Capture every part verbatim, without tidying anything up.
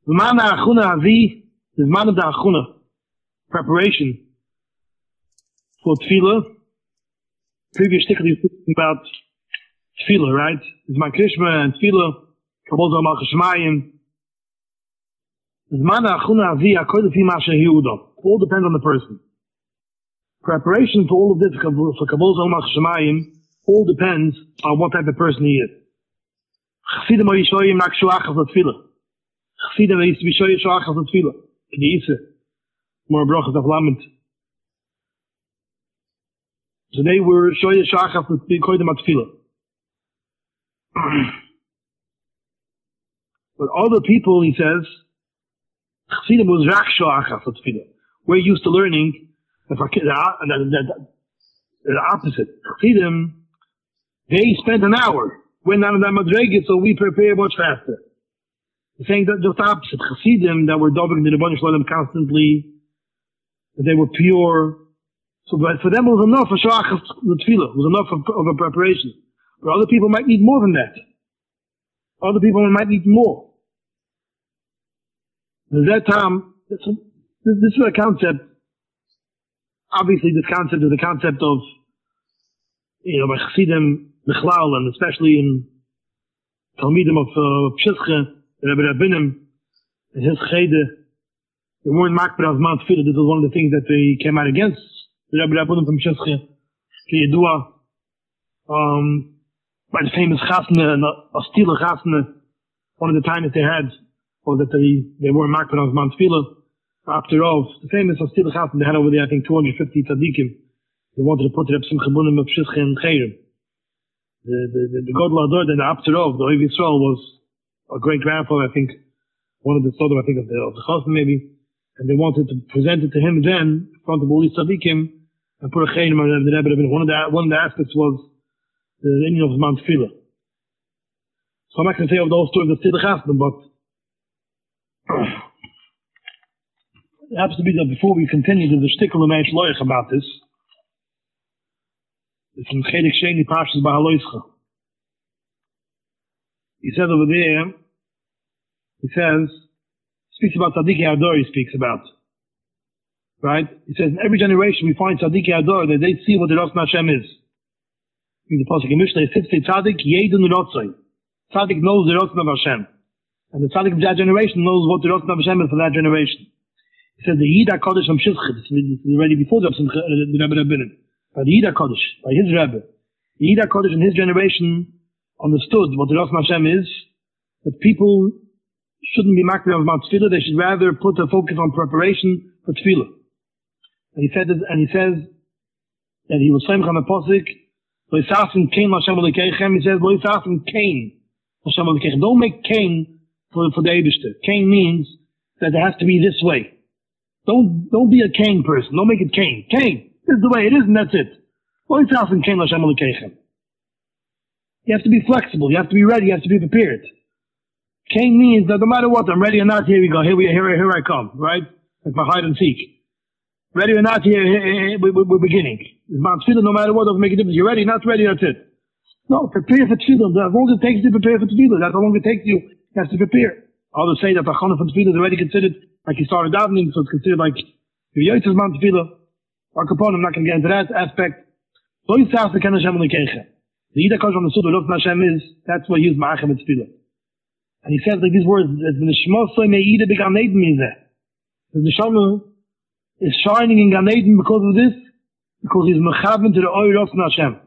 The man achuna avi, the man of the achuna, preparation for tefillah. Previous sticker you talking about tefillah, right? It's my Krishma and tefillah, kabbalah zalmal cheshmayim. The man achuna avi, according to Masha Yehuda. All depends on the person. Preparation for all of this for kabbalah zalmal cheshmayim all depends on what type of person he is. Chassidim are yishoyim nak shuachas l'tefillah. Chassidim used to be shoyim shuachas l'tefillah. K'di'isa. More brachas of lament. So they were shoyim shuachas l'tefillah. But other people, he says, Chassidim was rak shuachas l'tefillah. We're used to learning the, the, the, the opposite. Chassidim, they spent an hour. We're not in that madrega, so we prepare much faster. He's saying that just the opposite. Chassidim that were davening the Rebbeinu Shalom constantly, that they were pure. So for them it was enough for shachas l'tefillah. It was enough of, of a preparation. But other people might need more than that. Other people might need more. At that time, this, this is a concept. Obviously, this concept is the concept of, you know, by Chassidim, Mechlal, and especially in Talmidim of uh, Pshizche, the Rebbe Rabbinim, and his Chede, they weren't makbar as man tefillah. This was one of the things that they came out against the Rebbe Rabbinim from Pshizche, the Yedua, um, by the famous Chasna, a Stila Chasna, one of the times they had, or that they, they weren't makbar as man tefillah. After all, the famous Stila Chasna they had over there, I think two hundred fifty tzaddikim. They wanted to put it up some Chabunim of Pshizche and Chayrim. The, the, the, the God Lador, then the Apterov, the Oiv Yisrael was a great grandfather, I think, one of the Sodom, I think, of the, of the Chasm maybe, and they wanted to present it to him then, in front of all these tzaddikim, and put a chayim on the Rebbe. One of the, one of the aspects was the Indian of Mount Tefillah. So I'm not going to say of the whole story of the Tzidach Chasm, but it happens to be that before we continue, there's a shtickle of Meish Loich about this. It's in Chelik Sheni Parshas Bahaloischa. He says over there, he says, speaks about Tzaddik Ador, he speaks about. Right? He says, in every generation we find Tzaddik Ador, that they see what the Ratzon Hashem is. In the Pasuk in Mishnah, it says, Tzaddik Yedun Ratzon. Tzaddik knows the Ratzon of Hashem. And the Tzaddik of that generation knows what the Ratzon of Hashem is for that generation. He says, the Yida Kodesh from Shizchid, this is already before the Rebbe Rabbinim. By the Yida Kodesh, by his Rebbe. The Yida Kodesh in his generation understood what the Ratzon Hashem is, that people shouldn't be makbar of Mount Tefillah, they should rather put a focus on preparation for Tefillah. And he said, and he says that he was saying on the Pasuk, Lo Yisasim Kain Hashem Elokeichem, he says, Lo Yisasim Kain Hashem Elokeichem. Don't make Kain for, for the Eibishter. Kain means that it has to be this way. Don't, don't be a Kain person. Don't make it Kain. Kain. This is the way it is, and that's it. You have to be flexible. You have to be ready. You have to be prepared. Kain means that no matter what, I'm ready or not, here we go. Here we here, here I come, right? Like my hide and seek. Ready or not, here, here, here we, we, we're beginning. It's Mount Tefillah, no matter what, doesn't make a difference. You're ready, not ready, that's it. No, prepare for Tefillah. As long as it takes you to prepare for Tefillah, that's how long it takes you. You have to prepare. Others say that the Chana for Tefillah is already considered, like you started davening, so it's considered like, if you're Yotzes Mount Tefillah, I'm not going to get into that aspect. The Yida Kodesh on the Suda, Ratzon Hashem is, that's what he used Ma'achem and Tefillah. And he says like these words, the Neshama Soy Me'ida B'Gan Eden is there. The Neshama is shining in Gan Eden because of this, because he's Mechaven to the Oy Ratzon Hashem.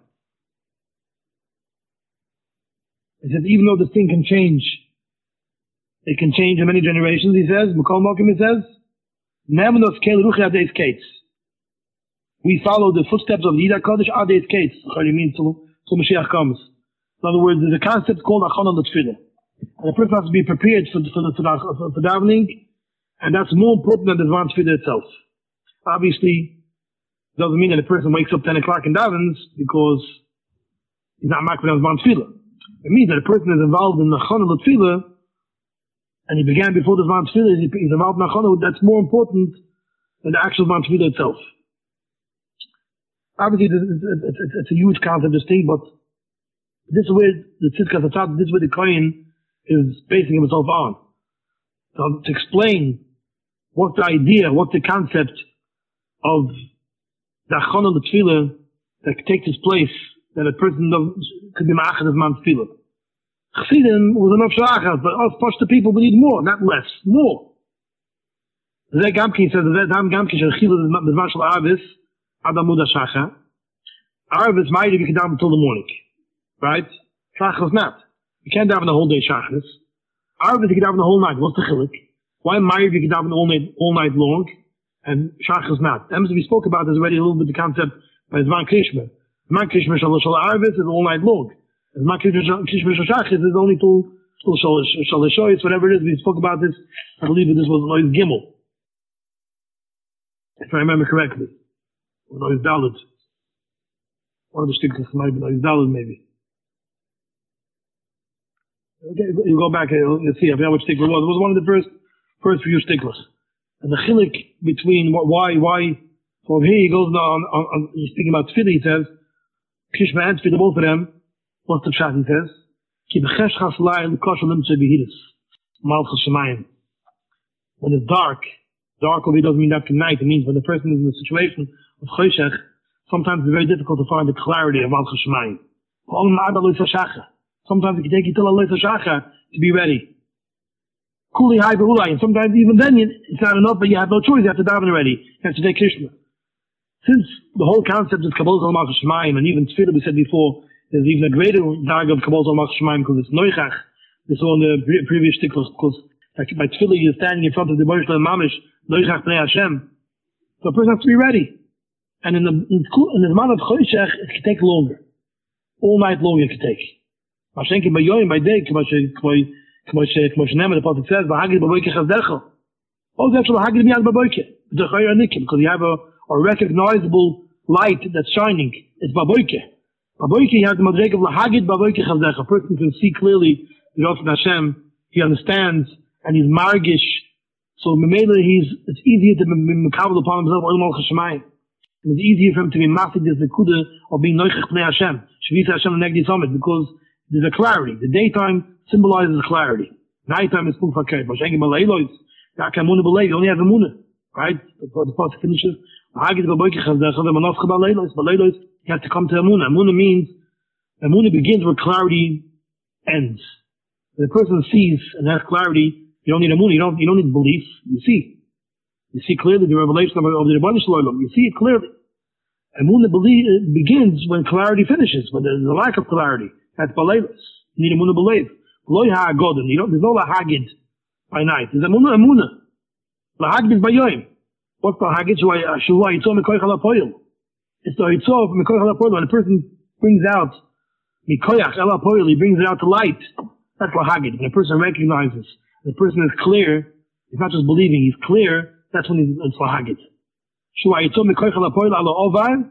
He says, even though this thing can change, it can change in many generations, he says, Mekol Mokim, he says, Nemenos Kel Ruchi Adeis Kates. We follow the footsteps of the Yida Kodesh Adeis Kates. What do you mean till, till Mashiach comes? In other words, there's a concept called Achana L'Tefillah. And the person has to be prepared for, for, for, for, for davening, and that's more important than the Zman Tefillah itself. Obviously, it doesn't mean that a person wakes up ten o'clock and davens because he's not makbar on Zman Tefillah. It means that a person is involved in the Achana L'Tefillah, and he began before the Zman Tefillah, he's involved in Achana, that's more important than the actual Zman Tefillah itself. Obviously, it's, it's, it's, it's a huge concept, this thing, but this is where the Tzidkas Hatzad, this is where the Kohen is basing himself on. to, to explain what the idea, what the concept of the achana l'tefillah that takes its place, that a person could be ma'achad of man tefillah. Chassidim was enough sha'achas, but us Pashto people we need more, not less, more. Zeh Gamkin says that Dam Gamkin shel chilul b'zman shel Arvis ad amud ha'shacha. Arvis might be kedam until the morning, right? Shachas not. You can't daven the whole day shachas. Arvis you can daven the whole night. What's the chilik? Why might you can daven all night all night long and shachas not? Emes we spoke about this already a little bit. The concept by Zman Krishma. Zman Krishma shel shel Arvis is all night long. Zman Krishma shel shachas is only till till shel shoyis, whatever it is. We spoke about this. I believe this was Lois Gimel, if I remember correctly. Or Lois Dalet. One of the sticks might be Lois Dalet, maybe. Okay, you go back and you'll see. I forgot which stickler it was. It was one of the first, first few sticklers. And the chilik between why, why. So over here he goes on, on, on he's speaking about tefillah. He says, Krishma and tefillah, both of them. What's the chat? He says, Ki b'chesh chaslai l'kosher limtzei b'hiris malchus shemayim. When it's dark, dark over here doesn't mean that night. It means when the person is in a situation of choshech, sometimes it's very difficult to find the clarity of malchus shemayim. Sometimes it can take you till a later shacha to be ready. Kuli hai be'ulai, and sometimes even then it's not enough, but you have no choice. You have to daven already. You have to take Krishma. Since the whole concept is Kabbalah al Malchus Shemayim, and even Tefillah we said before, there's even a greater dag of Kabbalah al Malchus Shemayim because it's Noichach. We saw in the pre- previous sticklers, because like by Tefillah you're standing in front of the Baruch Shalom Mamish, Noichach Bnei Hashem. So a person has to be ready. And in the in the amount of Choshech, it can take longer. All night long it can take. Mashenki by yoyim by day, k'mo she k'mo k'mo she k'mo she the prophet says, "V'hagid b'boike chazdecha." Oh, that's what hagid miyad b'boike. Because you have a, a recognizable light that's shining. It's b'boike. B'boike, you have the madreg of l'hagid b'boike chazdecha. A person can see clearly the Rav Hashem. He understands and he's margish. So Memela, he's it's easier to be mekabel upon himself oil malchus shemayim. And it's easier for him to be masik this nekuda of being noichach b'nei Hashem. Shvisa Hashem negdi summit because there's a clarity. The daytime symbolizes clarity. Nighttime is full fakir. But Shengi Malaylois, Yakamuna Belay, you only have a muna. Right? The part finishes. Hagid Baboiki Chazdecha, the Manofcha Balaylois. Balaylois, you have to come to a muna. Muna means, a muna begins where clarity ends. When a person sees and has clarity, you don't need a muna. You don't, you don't need belief. You see. You see clearly the revelation of, of the Rebbeinu Shalom. You see it clearly. A muna begins when clarity finishes, when there's a lack of clarity. That's balaylos. You need a muna believe. Loy ha'agodin. You don't, there's no lahagid by night. There's a muna, a muna. Lahagid is by yoim. What's the hagid? Shuvah yitzor mikoich halapoyel. It's the yitzor mikoich halapoyel. When a person brings out mikoich halapoyel, he brings it out to light. That's lahagid. When a person recognizes, the person is clear, he's not just believing, he's clear, that's when it's lahagid. Shuvah yitzor mikoich halapoyel ala ovar.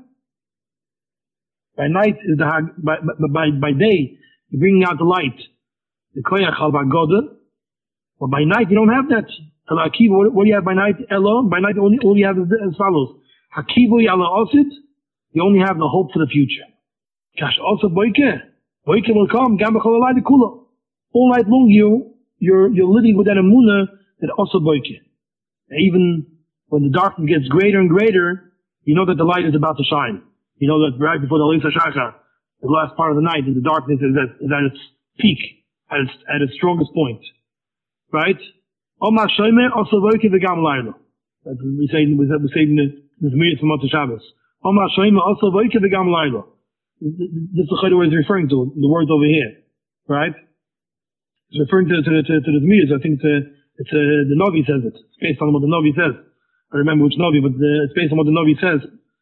By night is the hag, by, by, by day, you're bringing out the light. The koyach al bagoda. But by night, you don't have that. What, what do you have by night? Elo. By night, only, all you have is as follows. Hakivu yala osit. You only have the hope for the future. Kash also boike. Boike will come. Gamba cholalai de kula. All night long, you, you're, you're living with that amuna that also boike. Even when the darkness gets greater and greater, you know that the light is about to shine. You know that right before the Lisa Shachar, the last part of the night, the darkness is at, is at its peak, at its, at its strongest point. Right? Omar Shomer, also Voki V'gam Laila. We say, we say in the, the Zmiris from Motzei Shabbos. Omar Shomer, also Voki V'gam Laila. This is the word he's referring to, the words over here. Right? It's referring to, to, to, to the Zmiris. I think it's, a, it's a, the Novi says it. It's based on what the Novi says. I remember which Novi, but the, it's based on what the Novi says.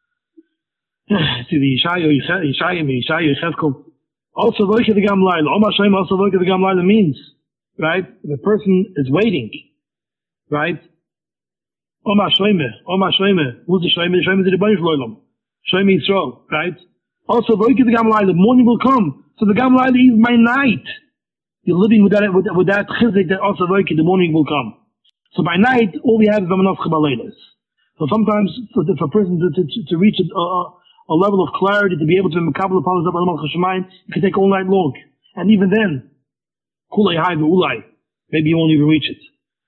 See the Yeshayo, Yeshayo, Yeshayo, Yechezkel. Also, Voike the Gam Laila. Omar Shem, also Voike the Gam Laila means, right? The person is waiting, right? Omar Sheme, Omar Sheme. Who's the Sheme? The Sheme is the Rebbeinu Shalom. Sheme Yisrael, right? Also, Voike the Gam Laila. Morning will come. So the Gam Laila is my night. You're living with that, with, with that chizik that also Voike, the morning will come. So by night, all we have is Vamanofcha Balaylas. So sometimes, for, the, for a person to, to, to reach a, a a level of clarity to be able to mekabel upon himself al malchus shemayim, it can take all night long. And even then, kulei hai ve'ulai, maybe you won't even reach it.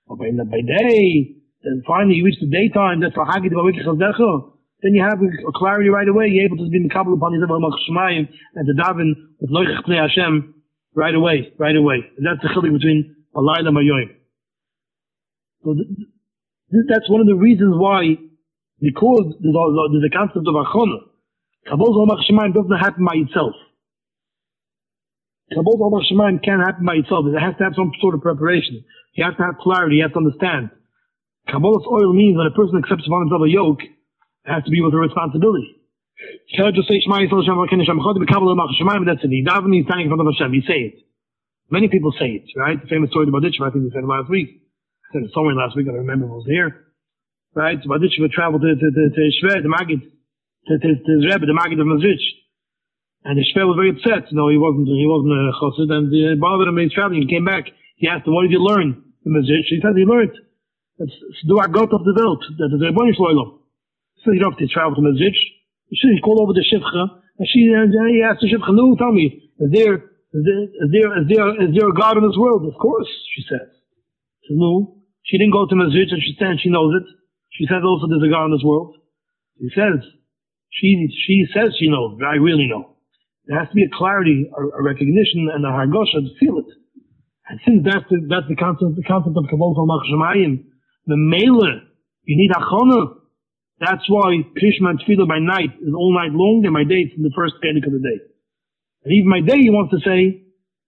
But by, by day, then finally you reach the daytime, that's for Hagid Bawik Chaldecha, then you have a, a clarity right away. You're able to be Mekabel upon yourself and to daven with Loichach Pnei Hashem right away, right away. And that's the chiluk between Alayla and Mayoim. So th- th- that's one of the reasons why, because there's a, there's a concept of Achona. Kabbalah Zolmach Shemaim doesn't happen by itself. Kabbalah Zolmach Shemaim can't happen by itself. It has to have some sort of preparation. You have to have clarity. You have to understand. Kabbalah's oil means when a person accepts upon himself a yoke, it has to be with a responsibility. You can't just say Shema Yisrael Hashem Elokeinu Hashem Echad B'Kabbalah Zolmach Shemaim, that's it. You daven, you're standing in front of Hashem. You say it. Many people say it, right? The famous story of Baditchev, I think we said it last week. I said it somewhere last week. I don't remember if it was here. Right? Baditchev traveled to, to, to, to Shver, the Maggid, to, to, to his Rebbe, the Maggid of Mazrich. And the Shver was very upset. You know, he wasn't, he wasn't a chassid, and it bothered him. He was traveling. He came back. He asked him, what did you learn in Mazrich? He said he learned. It's the Agot of the Welt. That is the Rebbeinu Shloilo. He said, you don't have to travel to Mazrich. He called over the Shivcha, and she, and he asked the Shivcha, no, tell me, is there, is there, is there, is there, is there a God in this world? Of course, she said. She said, no. She didn't go to Mazrich, and she said, she knows it. She says also there's a God in this world. She says, she, she says she knows, but I really know. There has to be a clarity, a, a recognition, and a hargosha to feel it. And since that's the, that's the concept, the concept of Kabbalah Zolmach Shemayim, the Mele, you need Achona. That's why Krishma and Tefillah by night is all night long, and by day it's in the first panic of the day. And even by day he wants to say,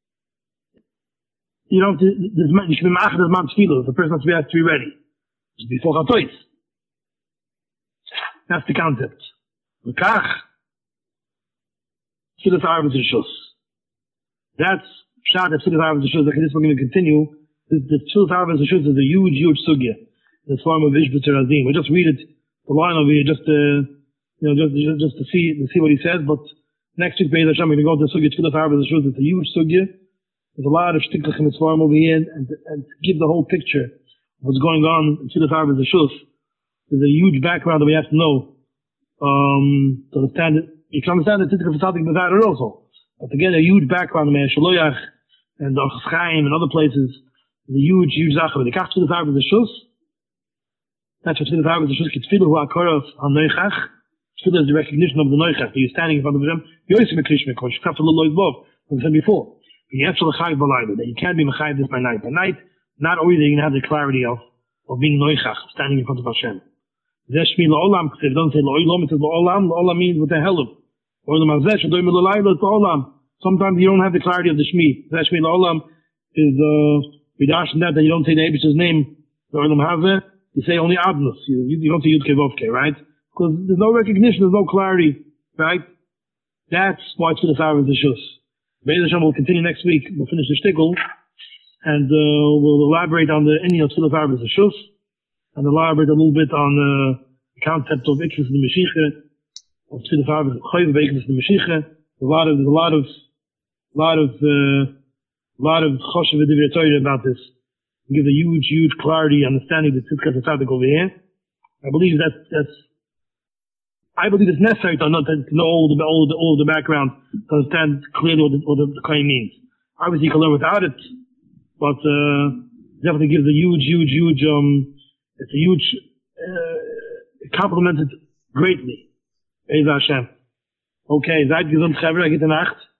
you know, you should be ma'achad as man Tefillah. The person has to be, has to be ready. It's before Chatois. That's the concept. V'kach, Tefillah Arvus Rishus. That's Pshat of Tefillah Arvus Rishus. Like this we're going to continue. The Tefillah Arvus Rishus is a huge, huge sugya in the form of Ishbitz Razim. We'll just read it, the line over here, just to, you know, just, just, just to see, to see what he says. But next week, Be'ez Hashem, we're going to go to the sugya Tefillah Arvus Rishus. It's a huge sugya. There's a lot of shtiklach in this form over here, and, and to give the whole picture of what's going on in Tefillah Arvus Rishus. There's a huge background that we have to know um, to understand it. You can understand the Tzidkah Fasadik Bezair also. But to get a huge background in Shaloyach and the Orchos Chaim and other places, there's a huge, huge zache. But the Kach Tefillah Arvus Rishus, that's what Tefillah Arvus Rishus is. Tefillah Hu HaKoros HaNoichach. Tefillah is the recognition of the Noichach. You're standing in front of Hashem. You're also Mekrish Mekosh. You have to look above, like we said before. But you have to L'chayv B'layla. That you can't be Mechayiv this by night. By night, not always are you going to have the clarity of, of being Noichach, standing in front of Hashem. Zeshmi La'olam, because it doesn't say La'olam, it says La'olam. La'olam means with the hell of. Or the Mazesh, Adoim La'olam, it's La'olam. Sometimes you don't have the clarity of the Shmi. Zeshmi La'olam is, uh, Vidash and that, that you don't say the Abish's name, La'olam Haveh, you say only Adnus. You, you don't say Yudke Vovke, right? Because there's no recognition, there's no clarity, right? That's why it's Tefillah Arvus Rishus. Be'ez Hashem will continue next week. We'll finish the shtickle, and uh, we'll elaborate on the Inyan of Tefillah Arvus Rishus, and elaborate a little bit on uh, the concept of Ikris in the Mashiach, of Tefillah Arvus Chayv Ikris in the Mashiach. A lot of, there's a lot of, lot of, uh, lot of choshev v'divrei Torah about this. It gives a huge, huge clarity, understanding the Tzidkah Tzaddik over here. I believe that that's. I believe it's necessary to know, to know all the all the all the background to understand clearly what the, what the claim means. Obviously, you can learn without it, but uh, definitely gives a huge, huge, huge. Um, it's a huge. Uh, complemented greatly. Be'ez Hashem. Okay, seid gesund, Chavre, gute Nacht.